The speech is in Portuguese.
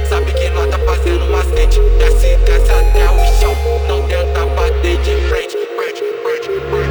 sabe que nós tá fazendo macete. Desce até o chão, não tenta bater de frente, frente, frente, frente.